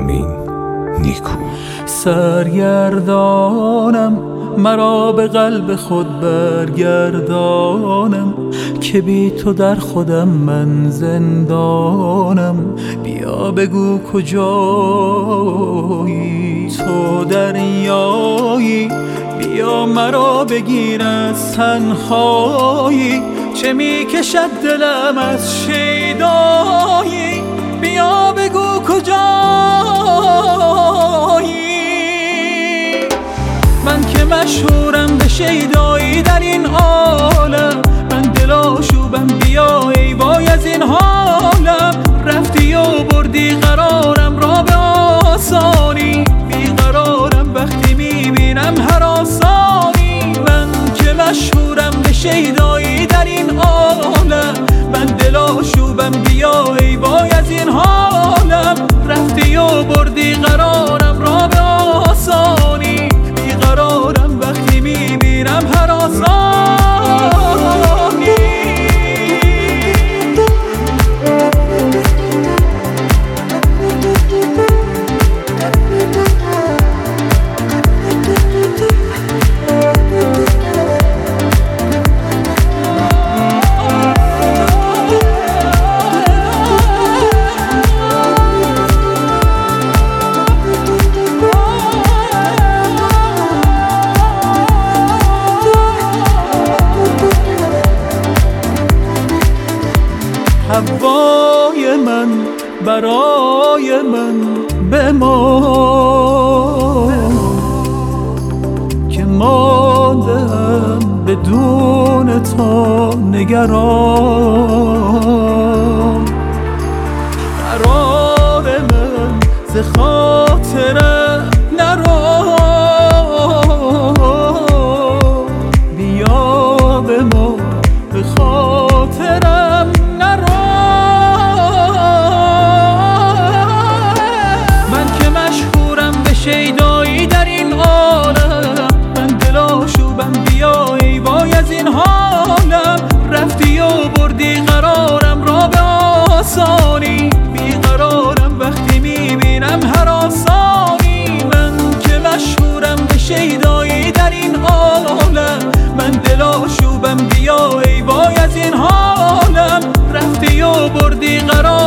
همین نیکو. سرگردانم مرا به قلب خود برگردانم، که بی تو در خودم من زندانم. بیا بگو کجایی، تو دریایی، بیا مرا بگیر از تنهایی. چه می کشد دلم از شیدایی، بیا بگو کجایی. من که مشهورم به شیدایی در این عالم، من دلاشوبم، بیا ای وای از این حالم. رفتی و بردی قرارم را به آسانی، بیقرارم وقتی میبینم هراسانی. من که مشهورم به شیدایی در این عالم، من دلاشوبم، بیا ای وای از این حالم. رفتی و بردی قرارم را به آسانی، بیقرارم وقتی میبینم هراسانی. هوای من برای من بمان، که ماندم بدون تو نگران. قرار من ز خاطرم نرو، بیا به ما به خاطرم نرو. شیدایی در این عالم، من دلاشوبم، بیا ای وای از این حالم. رفتی و بردی قرارم را به آسانی، بیقرارم وقتی میبینم هراسانی. من که مشهورم به شیدایی در این عالم، من دلاشوبم، بیا ای وای از این حالم. رفتی و بردی قرارم